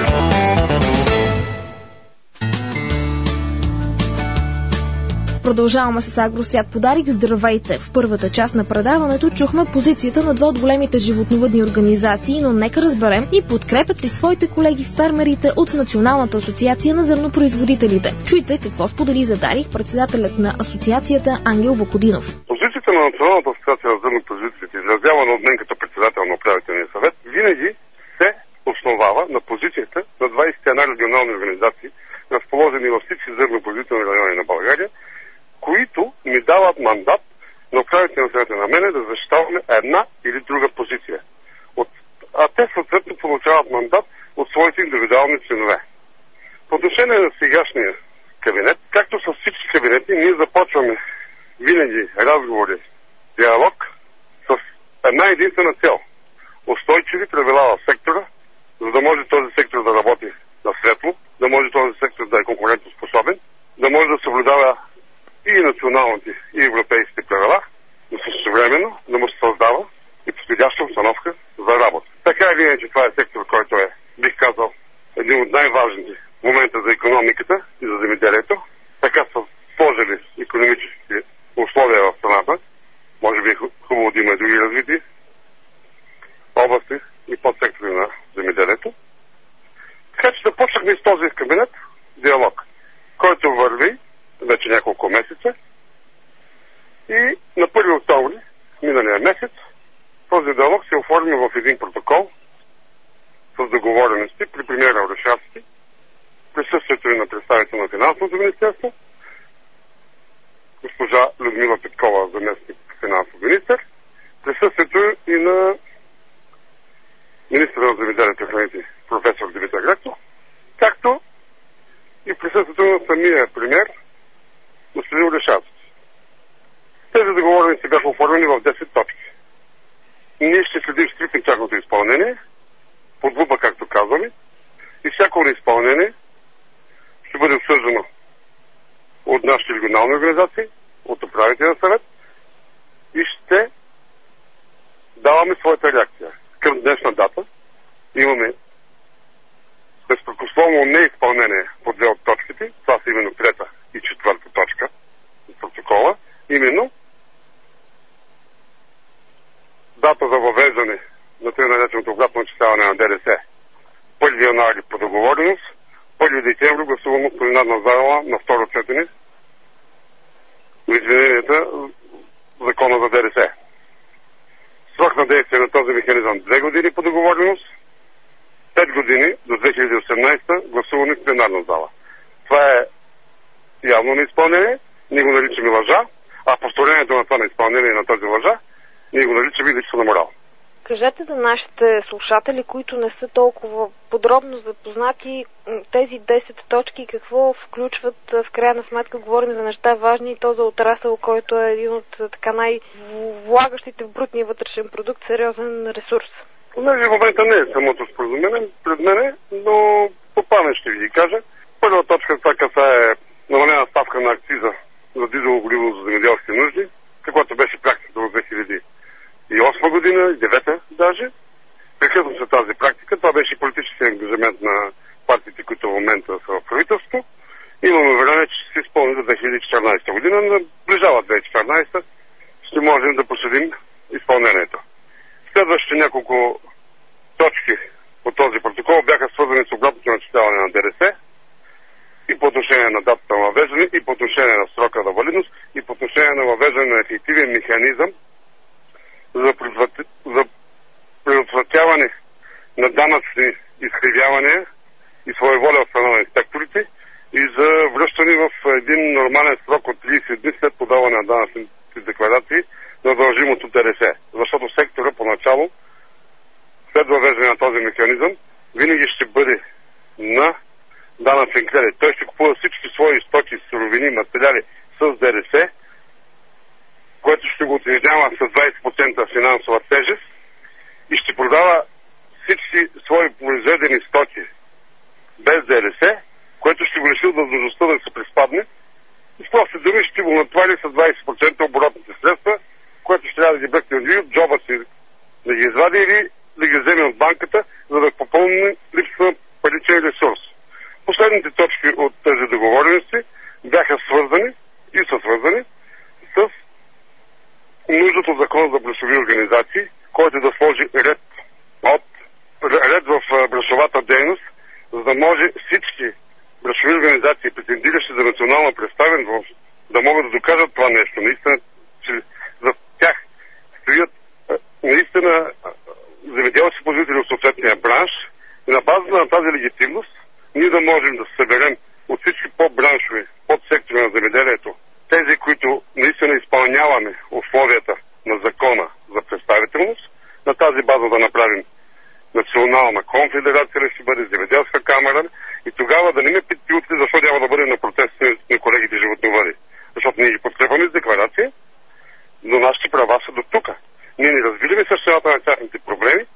Продължаваме с Агросвят подарик. Здравейте! В първата част на предаването чухме позицията на два от големите животновъдни организации, но нека разберем и подкрепят ли своите колеги фермерите от Националната асоциация на зърнопроизводителите. Чуйте какво сподели за Дарик председателят на асоциацията Ангел Вукодинов. Позицията на Националната асоциация на зърнопроизводителите, изразявана от мен като председател на управителния съвет, винаги се основава на позицията на 21 регионални организации, разположени във всички зърнопроизводителни райони на България, които ми дават мандат на управителния съвет на мене да защитаваме една или друга позиция. А те съответно получават мандат от своите индивидуални членове. По отношение на сегашния кабинет, както с всички кабинети, ние започваме винаги разговори, диалог с една единствена цел. Устойчиви правила в сектора, за да може този сектор да работи на светло, да може този сектор да е конкурентоспособен, да може да съблюдава и националните, и европейските правила, но същевременно да му се създава и подходяща обстановка за работа. Така или иначе, това е сектор, който е, бих казал, един от най-важните в момента за икономиката и за земеделието. Така са сложили икономически условия в страната. Може би е хубаво да има и други развити области и подсектори на земеделието. Така че започнахме с този кабинет диалог, който върви вече няколко месеца и на 1 октомври миналия месец този диалог се оформи в един протокол с договорености при премиера Орешарски, присъствието и на представител на Финансовото министерство, госпожа Людмила Петкова, заместник финансов министър, присъствието и на министъра на земеделието и храните професор Димитър Греков, както и присъствието на самия премиер господин Орешарски. Тези договорености бяха оформени в 10 точки. Ние ще следим стриктно тяхното изпълнение, под лупа, както казваме, и всяко неизпълнение ще бъде обсъждано от нашите регионални организации от управителния съвет и ще даваме своята реакция. Към днешна дата имаме безпрекословно неизпълнение по две от точките. Това са именно трета и четвърта точка от протокола. Именно дата за въвеждане на тъй нареченото обратно начисляване на ДДС 1 януари по договореност, 1 декември гласувано в пленарна зала на второ четене в измененията закона за ДДС. Срок на действие на този механизъм 2 години по договореност, 5 години до 2018 гласуване в пленарна зала. Това е явно неизпълнение, ние го наричаме лъжа, а повторението на това неизпълнение на тази лъжа ние го наричаме липса на морал. Кажете за нашите слушатели, които не са толкова подробно запознати, тези 10 точки какво включват. В крайна сметка говорим за неща важни и то за отрасъл, който е един от така най-влагащите в брутния вътрешен продукт сериозен ресурс. В момента не е самото споразумение пред мене, но по памет ще ви ги кажа. Първа точка това касае намалена ставка на акциза за дизелово гориво за земеделски нужди, каквото беше практика в 2008 година, и 2009 даже. Прекъсна се тази практика. Това беше политически ангажимент на партиите, които в момента са в правителство. Имаме уверение, че ще се изпълни за 2014 година. Наближава 2014, ще можем да проследим изпълнението. Следващите няколко точки от този протокол бяха свързани с обратното начисляване на ДДС и по отношение на датата на въвеждане, и по отношение на срока на валидност, и по отношение на въвеждане на ефективен механизъм за предотвратяване на данъчни изкривявания и своеволя от страна на инспекторите и за връщане в един нормален срок от 30 дни след подаване на данъчните декларации на дължимото ДДС. Защото сектора поначало, след въвеждане на този механизъм, винаги ще бъде на данъчен кредит. Той ще купува всички свои стоки, суровини, материали с ДДС, което ще го отежнява с 20% финансова тежест и ще продава всички свои произведени стоки без ДДС, което ще го лиши от възможността да се приспадне и в прости думи ще го натвари с 20% оборотните средства, което ще трябва да ги бръкне от джоба си да ги извади или да ги вземе от банката, за да попълни липса на паричен ресурс. Последните точки от тези договорености бяха свързани и са свързани с нуждата от закон за браншови организации, който да сложи ред в браншовата дейност, за да може всички браншови организации, претендиращи за национална представеност, да могат да докажат това нещо. Наистина, че за тях стоят наистина земеделски производители от съответния бранш и на базата на тази легитимност ние да можем да се съберем от всички по-браншови, подсектори на земеделието, тези, които наистина изпълняваме условията на закона за представителност, на тази база да направим национална конфедерация, ли ще бъде земеделска камера и тогава да не ме питате защо няма да бъде на протестите на колегите животновъди. Защото ние ги подкрепяме с декларация, но нашите права са до тук. Ние не разбираме същината на тяхните проблеми,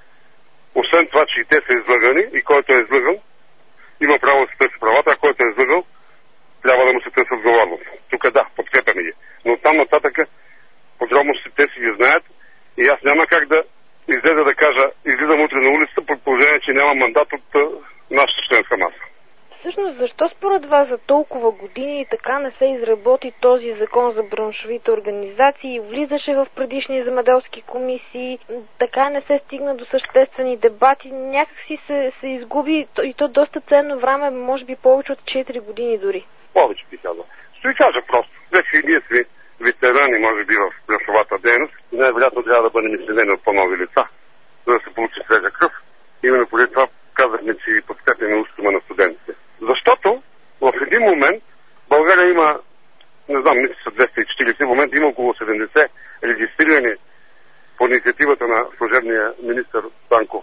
освен това, че и те са излъгани и който е излъган, има право да се търси правата, а който е излъгал, трябва да му се търси отговорност. Тук да, подкрепяме ги. Но там нататък подробности те си ги знаят и аз няма как да излеза да кажа, излизам утре на улицата, при положение, че няма мандат от нашата членска маса. Всъщност, защо според вас за толкова години така не се изработи този закон за браншовите организации, влизаше в предишни земеделски комисии, така не се стигна до съществени дебати, някакси се изгуби и то доста ценно време, може би повече от 4 години дори. Повече би казал. Ще ви кажа просто. Вече и ние сме ветерани, може би, в браншовата дейност и най-вероятно трябва да бъдем изследени от по-нови лица, за да се получи свежа кръв. Именно поради това казахме, че подкрепяме устава на студентите. Защото в един момент България има, не знам, мисля са 240, в момента има около 70 регистрирани по инициативата на служебния министър Станков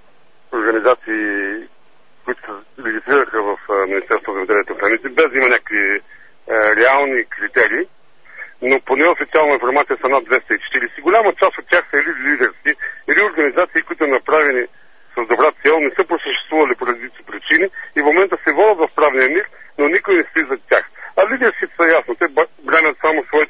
организации, които се регистрираха в Министерството за земеделието и храните, без да има някакви реални критерии, но по неофициална информация са над 240. Голяма част от тях са или лидерски, или организации, които са направени с добра цел, не са просъществували по различни причини и в момента се водят в правния мир, но никой не стои зад тях. А лидерските са ясно. Те бранят само своите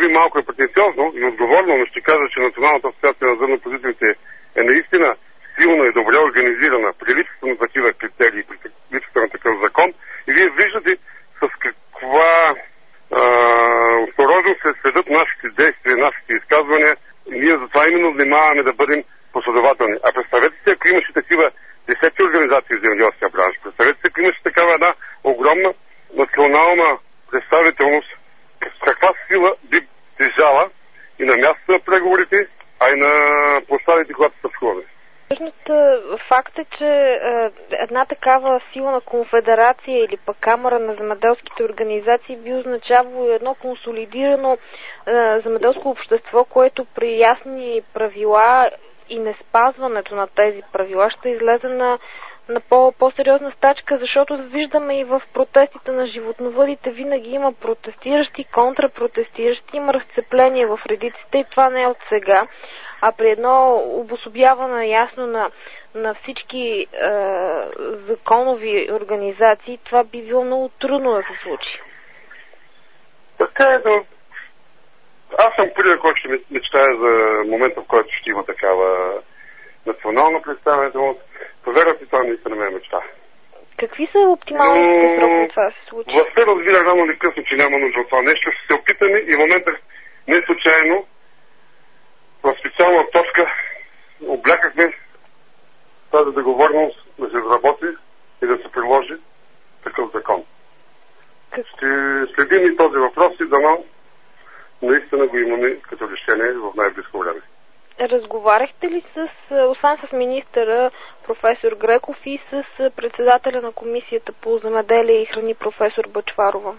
би малко е претенциозно и отговорно, но ще кажа, че Националната асоциация на зърнопроизводителите е наистина силно и добре организирана при липсата на такива критерии, при липсата на такъв закон. И вие виждате с каква осторожно се следят нашите действия, нашите изказвания. И ние затова именно внимаваме да бъдем последователни. А представете си, ако имаше такива десетки организации в земеделския бранш, представете си, ако имаше такава една огромна национална представителност, с каква сила би тежала и на място на преговорите, а и на площадите, когато са сходни. Всъщност факт е, че една такава силна конфедерация или пък камара на земеделските организации би означавало едно консолидирано земеделско общество, което при ясни правила и неспазването на тези правила ще излезе на по-сериозна стачка, защото виждаме и в протестите на животновъдите винаги има протестиращи, контрапротестиращи, има разцепление в редиците и това не е от сега. А при едно обособяване ясно на всички законови организации, това би било много трудно да се случи. Така е, но аз съм първият, който ще мечтая за момента, в който ще има такава национална представителност. Повярвайте, това наистина ме е мечта. Какви са оптималните срокове това да се случи? Властта разбира рано или късно, че няма нужда от това нещо. Ще се опитаме и в момента не случайно в специална точка облякахме тази договорност да се изработи и да се приложи такъв закон. Ще следим и този въпрос и дано наистина го имаме като решение в най-близко време. Разговаряхте ли освен с министъра професор Греков и с председателя на комисията по земеделие и храни професор Бъчварова?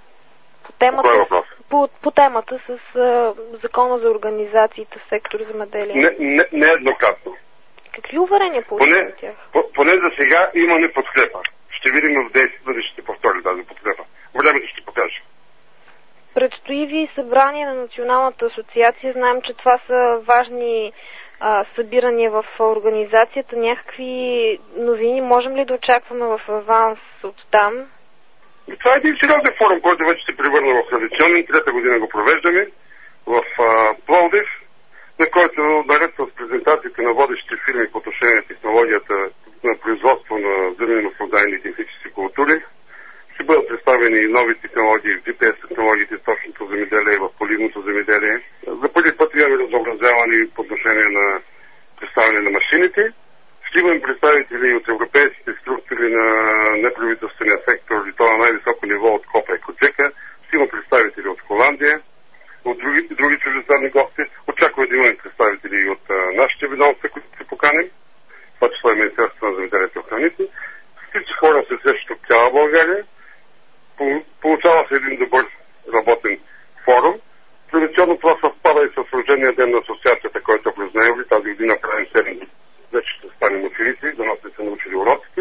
По темата с закона за организациите в сектор земеделие. Не еднократно. Какви уверения получихте от тях? Поне за сега имаме подкрепа. Ще видим в действието дали ще повтори тази подкрепа. Времето ще покаже. Предстои ви събрание на Националната асоциация. Знаем, че това са важни събирания в организацията. Някакви новини можем ли да очакваме в аванс от там? Това е един сериозен форум, който вече се превърна в традиционен. Трета година го провеждаме в Пловдив, на който наред с презентациите на водещите фирми по отношение на технологията на производство на зърнено-маслодайни технически култури, ще бъдат представени и нови технологии в GPS технологиите, точното земеделие и в поливното земеделие. За първи път имаме разобразяване по отношение на представяне на машините. Ще имаме представители от европейските структури на неправителствения сектор и то на най-високо ниво от КОПА и Коджека. Ще има представители от Холандия, от други чуждестранни гости. Очакваме да имаме представители и от нашите ведомства, които се поканим. Това число е Министерството на земеделието и храните. Всички хора се срещат от цяла България. Получава се един добър работен форум. Традиционно това съвпада и с рождения ден на асоциацията, който е през ноември. Тази година правим 7 дни. Вече ще станем ученици, да нас не са научили уроците.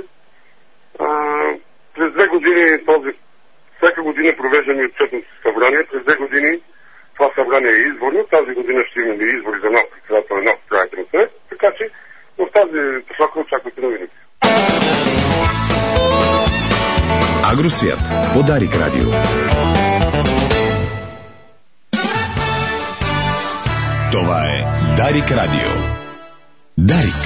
През 2 години всяка година провеждаме отчетното събрание. През 2 години това събрание е изборно. Тази година ще имаме избори за нов председател и нов управителен съвет. Така че в тази посока очаквате новините. Агросвят. Подарик радио. Това е Дарик радио. Дарик.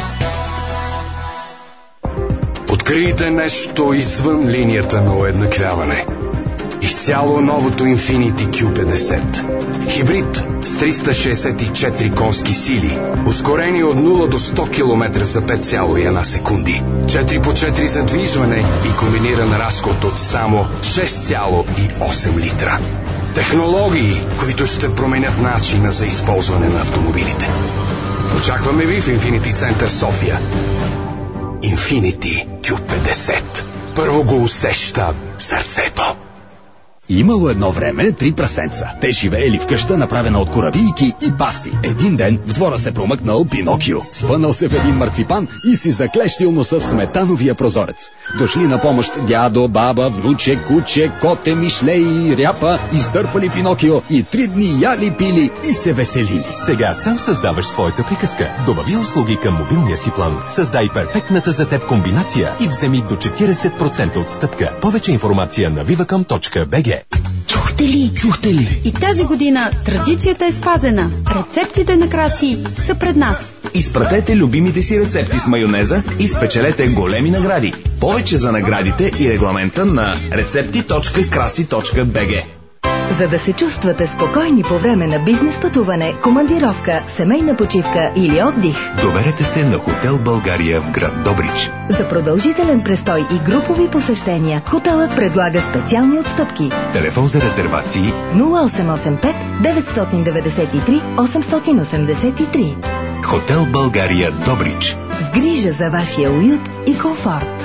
Открийте нещо извън линията на уеднаквяване. Изцяло новото Infiniti Q50. Хибрид с 364 конски сили. Ускорени от 0 до 100 км за 5,1 секунди. 4x4 задвижване и комбиниран разход от само 6,8 литра. Технологии, които ще променят начина за използване на автомобилите. Очакваме ви в Infiniti Център София. Infiniti Q50. Първо го усеща сърцето. Имало едно време 3 прасенца. Те живеели в къща, направена от корабийки и пасти. Един ден в двора се промъкнал Пинокио. Спънал се в един марципан и си заклещил носа в сметановия прозорец. Дошли на помощ дядо, баба, внуче, куче, коте, мишлеи и ряпа, издърпали Пинокио и 3 дни яли, пили и се веселили. Сега сам създаваш своята приказка. Добави услуги към мобилния си план. Създай перфектната за теб комбинация и вземи до 40% отстъпка. Повече информация на vivacom.bg. Чухте ли? И тази година традицията е спазена. Рецептите на Краси са пред нас. Изпратете любимите си рецепти с майонеза и спечелете големи награди. Повече за наградите и регламента на recepti.krasi.bg. За да се чувствате спокойни по време на бизнес пътуване, командировка, семейна почивка или отдих, доверете се на Хотел България в град Добрич. За продължителен престой и групови посещения, хотелът предлага специални отстъпки. Телефон за резервации 0885 993 883. Хотел България Добрич. С грижа за вашия уют и комфорт.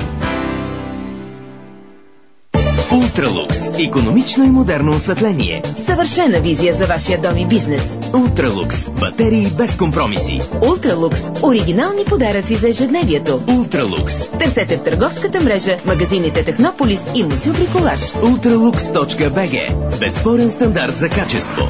Ултралукс. Икономично и модерно осветление. Съвършена визия за вашия дом и бизнес. Ултралукс. Батерии без компромиси. Ултралукс. Оригинални подаръци за ежедневието. Ултралукс. Търсете в търговската мрежа, магазините Технополис и Мусю Бриколаж. Ultralux.bg. Безспорен стандарт за качество.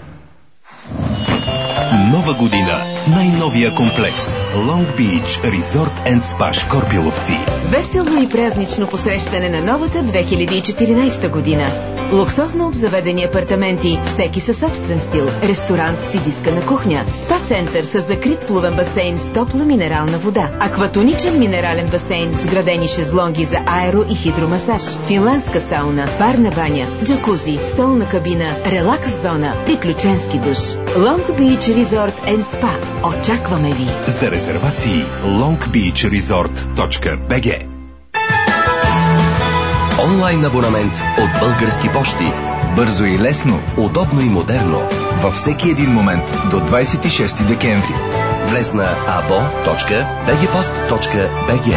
Нова година в най-новия комплекс Long Beach Resort and Spa Шкорпиловци. Весело и празнично посрещане на новата 2014 година. Луксозно обзаведени апартаменти, всеки със собствен стил, ресторант с изискана кухня, спа-център с закрит плувен басейн с топла минерална вода, акватоничен минерален басейн с градени шезлонги за аеро и хидромасаж, финландска сауна, парна баня, джакузи, столна кабина, релакс зона, приключенски душ. Long Beach Resort and Spa. Очакваме ви! За резервации longbeachresort.bg. Онлайн абонамент от Български пощи. Бързо и лесно, удобно и модерно. Във всеки един момент до 26 декември. Влез на abo.bgpost.bg.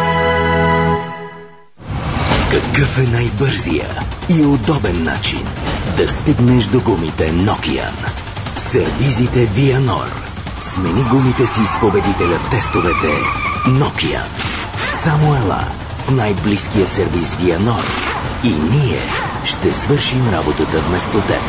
Какъв е най-бързия и удобен начин да стигнеш до гумите Nokian? Сервизите Vianor. Смени гумите си с победителя в тестовете Nokian. Само ела в най-близкия сервиз Vianor и ние ще свършим работата вместо теб.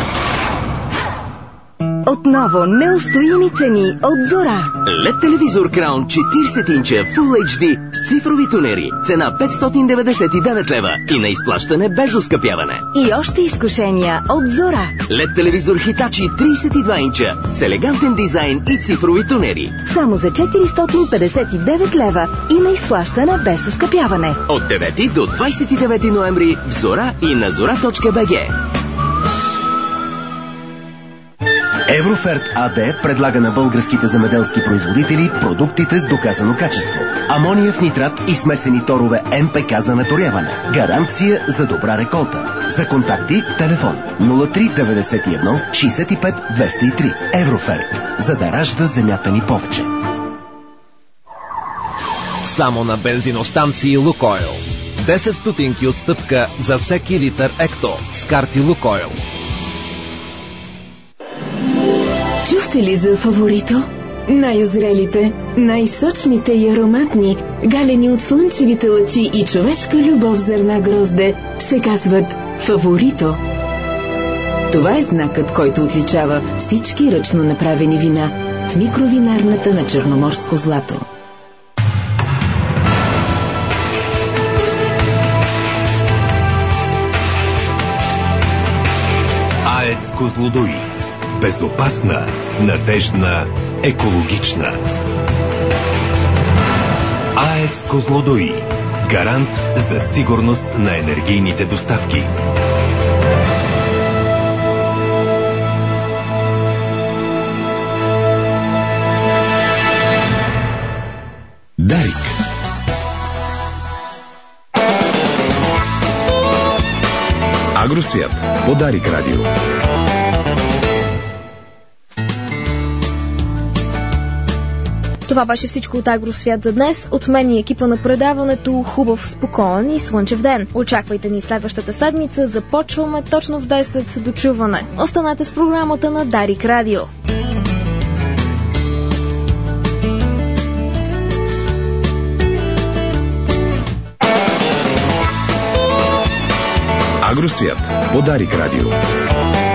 Отново неустоими цени от Зора. LED телевизор Crown 40 инча Full HD с цифрови тунери. Цена 599 лева и на изплащане без оскъпяване. И още изкушения от Зора. LED телевизор Hitachi 32 инча с елегантен дизайн и цифрови тунери. Само за 459 лева и на изплащане без оскъпяване. От 9 до 29 ноември в Зора и на zora.bg. Евроферт АД предлага на българските земеделски производители продуктите с доказано качество. Амониев нитрат и смесени торове НПК за наторяване. Гаранция за добра реколта. За контакти телефон 0391 65 203. Евроферт. За да ражда земята ни повече. Само на бензиностанции Лукойл. 10 стотинки отстъпка за всеки литър екто с карти Лукойл. Чухте ли за Фаворито? Най-озрелите, най-сочните и ароматни, галени от слънчевите лъчи и човешка любов зърна грозде, се казват Фаворито. Това е знакът, който отличава всички ръчно направени вина в микровинарната на Черноморско злато. АЕЦ Козлодуй. Безопасна, надеждна, екологична. АЕЦ Козлодуй. Гарант за сигурност на енергийните доставки. Дарик. Агросвят. Подарик радио. Това беше всичко от Агросвят за днес. От мен и екипа на предаването хубав, спокоен и слънчев ден. Очаквайте ни следващата седмица. Започваме точно в 10 до чуване. Останете с програмата на Дарик Радио. Агросвят. Подарик радио.